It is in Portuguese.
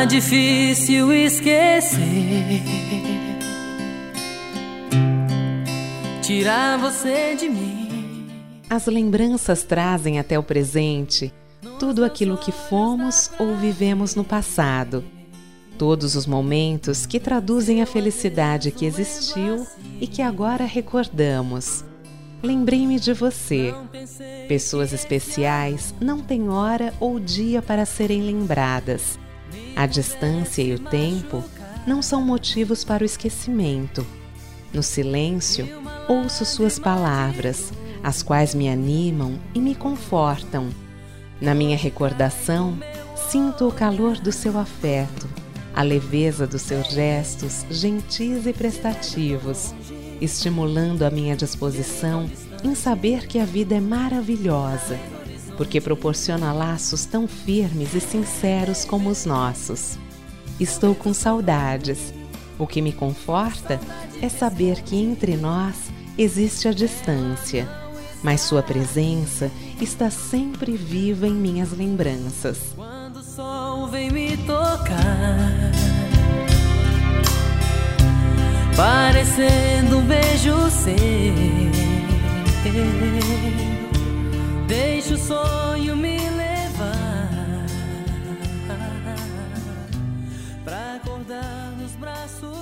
Tá difícil esquecer, tirar você de mim. As lembranças trazem até o presente tudo aquilo que fomos ou vivemos no passado. Todos os momentos que traduzem a felicidade que existiu e que agora recordamos. Lembrei-me de você. Pessoas especiais não têm hora ou dia para serem lembradas. A distância e o tempo não são motivos para o esquecimento. No silêncio, ouço suas palavras, as quais me animam e me confortam. Na minha recordação, sinto o calor do seu afeto, a leveza dos seus gestos gentis e prestativos, estimulando a minha disposição em saber que a vida é maravilhosa, porque proporciona laços tão firmes e sinceros como os nossos. Estou com saudades. O que me conforta é saber que entre nós existe a distância, mas sua presença está sempre viva em minhas lembranças. Quando o sol vem me tocar, parecendo um beijo seu, deixa o sonho me levar pra acordar nos braços